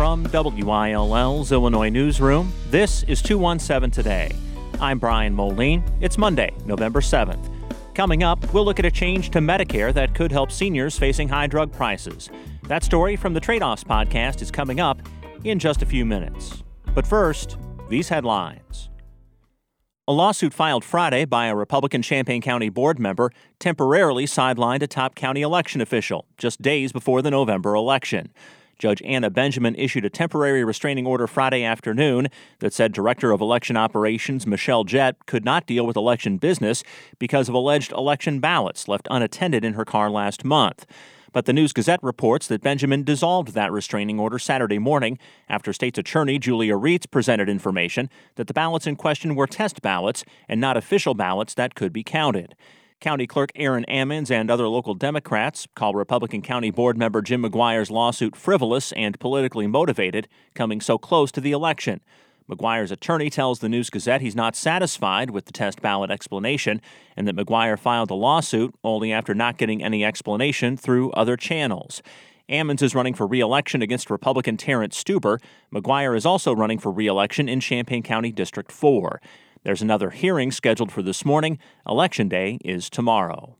From WILL's Illinois Newsroom, this is 217 Today. I'm Brian Moline. It's Monday, November 7th. Coming up, we'll look at a change to Medicare that could help seniors facing high drug prices. That story from the Trade-Offs podcast is coming up in just a few minutes. But first, these headlines. A lawsuit filed Friday by a Republican Champaign County board member temporarily sidelined a top county election official just days before the November election. Judge Anna Benjamin issued a temporary restraining order Friday afternoon that said Director of Election Operations Michelle Jett could not deal with election business because of alleged election ballots left unattended in her car last month. But the News-Gazette reports that Benjamin dissolved that restraining order Saturday morning after State's Attorney Julia Reitz presented information that the ballots in question were test ballots and not official ballots that could be counted. County Clerk Aaron Ammons and other local Democrats call Republican County Board member Jim McGuire's lawsuit frivolous and politically motivated, coming so close to the election. McGuire's attorney tells the News-Gazette he's not satisfied with the test ballot explanation and that McGuire filed a lawsuit only after not getting any explanation through other channels. Ammons is running for re-election against Republican Terrence Stuber. McGuire is also running for re-election in Champaign County District 4. There's another hearing scheduled for this morning. Election Day is tomorrow.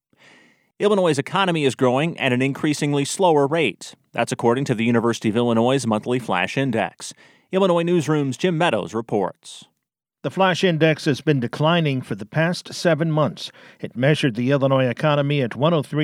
Illinois' economy is growing at an increasingly slower rate. That's according to the University of Illinois' monthly Flash Index. Illinois Newsroom's Jim Meadows reports. The Flash Index has been declining for the past 7 months. It measured the Illinois economy at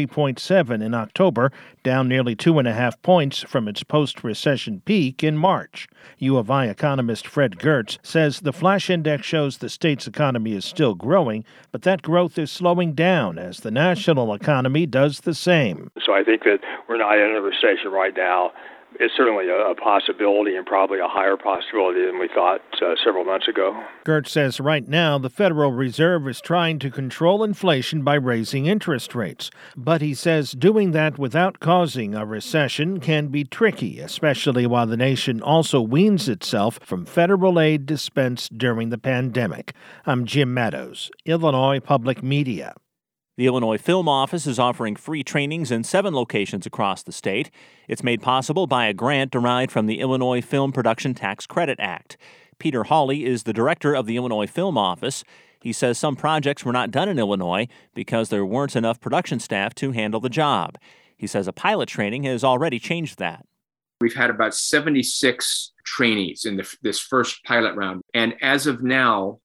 103.7 in October, down nearly 2.5 points from its post-recession peak in March. U of I economist Fred Gertz says the Flash Index shows the state's economy is still growing, but that growth is slowing down as the national economy does the same. So I think that we're not in a recession right now. It's certainly a possibility and probably a higher possibility than we thought several months ago. Gertz says right now the Federal Reserve is trying to control inflation by raising interest rates. But he says doing that without causing a recession can be tricky, especially while the nation also weans itself from federal aid dispensed during the pandemic. I'm Jim Meadows, Illinois Public Media. The Illinois Film Office is offering free trainings in 7 locations across the state. It's made possible by a grant derived from the Illinois Film Production Tax Credit Act. Peter Hawley is the director of the Illinois Film Office. He says some projects were not done in Illinois because there weren't enough production staff to handle the job. He says a pilot training has already changed that. We've had about 76 trainees in this first pilot round. And as of now,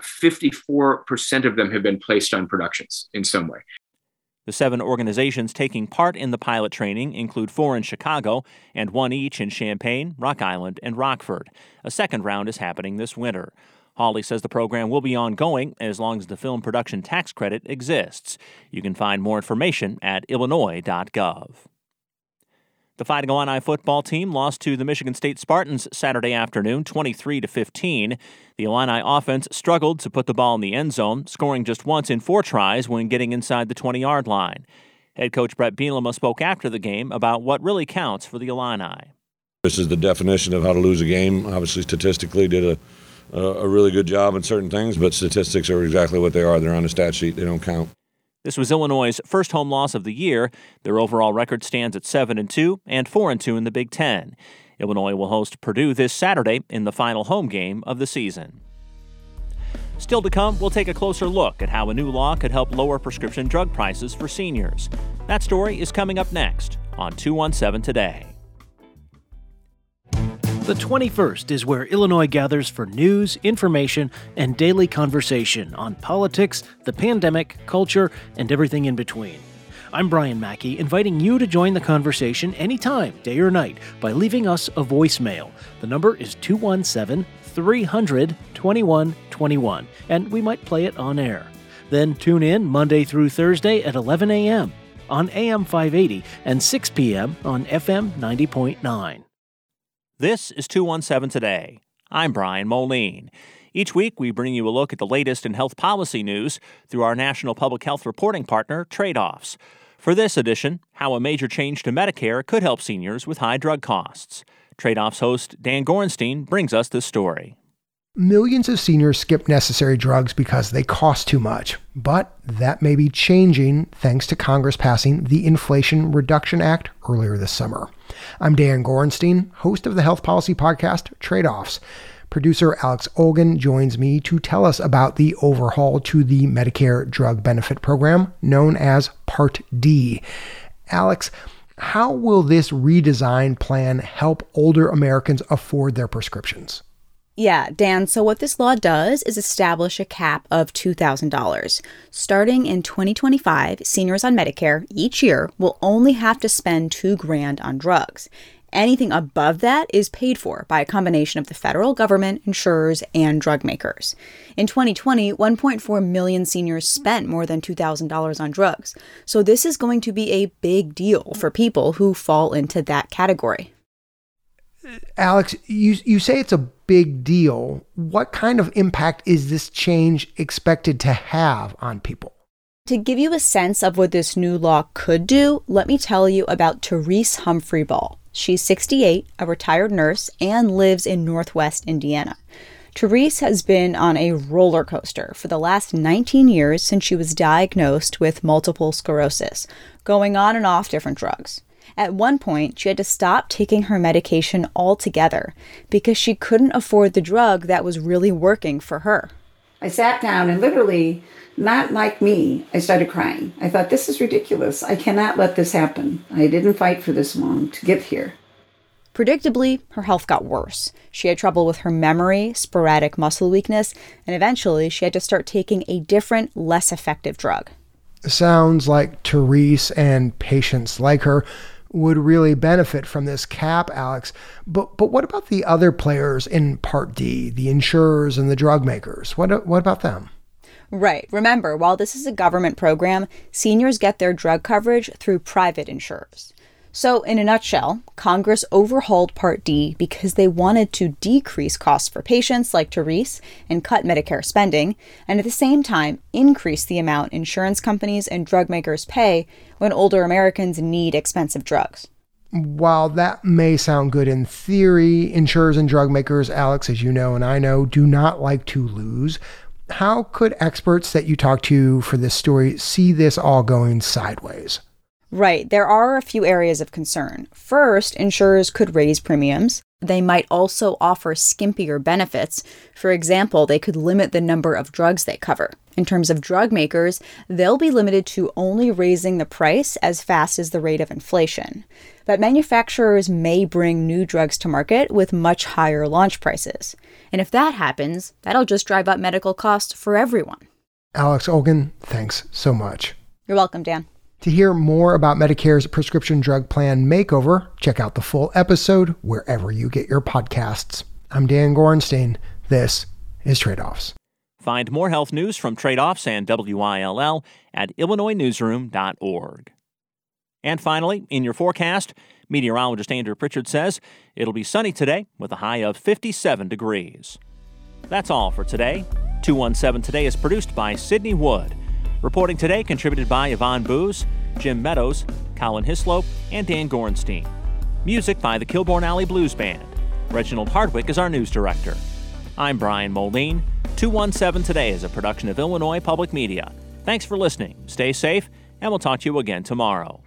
54% of them have been placed on productions in some way. The 7 organizations taking part in the pilot training include 4 in Chicago and 1 each in Champaign, Rock Island, and Rockford. A second round is happening this winter. Hawley says the program will be ongoing as long as the film production tax credit exists. You can find more information at illinois.gov. The Fighting Illini football team lost to the Michigan State Spartans Saturday afternoon, 23-15. The Illini offense struggled to put the ball in the end zone, scoring just once in 4 tries when getting inside the 20-yard line. Head coach Brett Bielema spoke after the game about what really counts for the Illini. This is the definition of how to lose a game. Obviously, statistically, did a really good job in certain things, but statistics are exactly what they are. They're on a stat sheet. They don't count. This was Illinois' first home loss of the year. Their overall record stands at 7-2 and 4-2 in the Big Ten. Illinois will host Purdue this Saturday in the final home game of the season. Still to come, we'll take a closer look at how a new law could help lower prescription drug prices for seniors. That story is coming up next on 217 Today. The 21st is where Illinois gathers for news, information, and daily conversation on politics, the pandemic, culture, and everything in between. I'm Brian Mackey, inviting you to join the conversation anytime, day or night, by leaving us a voicemail. The number is 217-300-2121, and we might play it on air. Then tune in Monday through Thursday at 11 a.m. on AM 580 and 6 p.m. on FM 90.9. This is 217 Today. I'm Brian Moline. Each week, we bring you a look at the latest in health policy news through our national public health reporting partner, Trade-Offs. For this edition, how a major change to Medicare could help seniors with high drug costs. Trade-Offs host Dan Gorenstein brings us this story. Millions of seniors skip necessary drugs because they cost too much, but that may be changing thanks to Congress passing the Inflation Reduction Act earlier this summer. I'm Dan Gorenstein, host of the health policy podcast Trade-Offs. Producer Alex Olgin joins me to tell us about the overhaul to the Medicare drug benefit program known as Part D. Alex, how will this redesigned plan help older Americans afford their prescriptions? Yeah, Dan, so what this law does is establish a cap of $2,000. Starting in 2025, seniors on Medicare each year will only have to spend $2,000 on drugs. Anything above that is paid for by a combination of the federal government, insurers, and drug makers. In 2020, 1.4 million seniors spent more than $2,000 on drugs. So this is going to be a big deal for people who fall into that category. Alex, you say it's a big deal. What kind of impact is this change expected to have on people? To give you a sense of what this new law could do, let me tell you about Therese Humphrey Ball. She's 68, a retired nurse, and lives in Northwest Indiana. Therese has been on a roller coaster for the last 19 years since she was diagnosed with multiple sclerosis, going on and off different drugs. At one point, she had to stop taking her medication altogether because she couldn't afford the drug that was really working for her. I sat down and literally, not like me, I started crying. I thought, this is ridiculous. I cannot let this happen. I didn't fight for this long to get here. Predictably, her health got worse. She had trouble with her memory, sporadic muscle weakness, and eventually she had to start taking a different, less effective drug. Sounds like Therese and patients like her would really benefit from this cap, Alex. But what about the other players in Part D, the insurers and the drug makers? What about them? Right. Remember, while this is a government program, seniors get their drug coverage through private insurers. So, in a nutshell, Congress overhauled Part D because they wanted to decrease costs for patients like Therese and cut Medicare spending, and at the same time, increase the amount insurance companies and drug makers pay when older Americans need expensive drugs. While that may sound good in theory, insurers and drug makers, Alex, as you know and I know, do not like to lose. How could experts that you talk to for this story see this all going sideways? Right. There are a few areas of concern. First, insurers could raise premiums. They might also offer skimpier benefits. For example, they could limit the number of drugs they cover. In terms of drug makers, they'll be limited to only raising the price as fast as the rate of inflation. But manufacturers may bring new drugs to market with much higher launch prices. And if that happens, that'll just drive up medical costs for everyone. Alex Olgin, thanks so much. You're welcome, Dan. To hear more about Medicare's prescription drug plan makeover, check out the full episode wherever you get your podcasts. I'm Dan Gorenstein. This is Trade-Offs. Find more health news from Trade-Offs and WILL at illinoisnewsroom.org. And finally, in your forecast, meteorologist Andrew Pritchard says it'll be sunny today with a high of 57 degrees. That's all for today. 217 Today is produced by Sydney Wood. Reporting today contributed by Yvonne Booz, Jim Meadows, Colin Hislop, and Dan Gorenstein. Music by the Kilbourne Alley Blues Band. Reginald Hardwick is our news director. I'm Brian Moline. 217 Today is a production of Illinois Public Media. Thanks for listening. Stay safe, and we'll talk to you again tomorrow.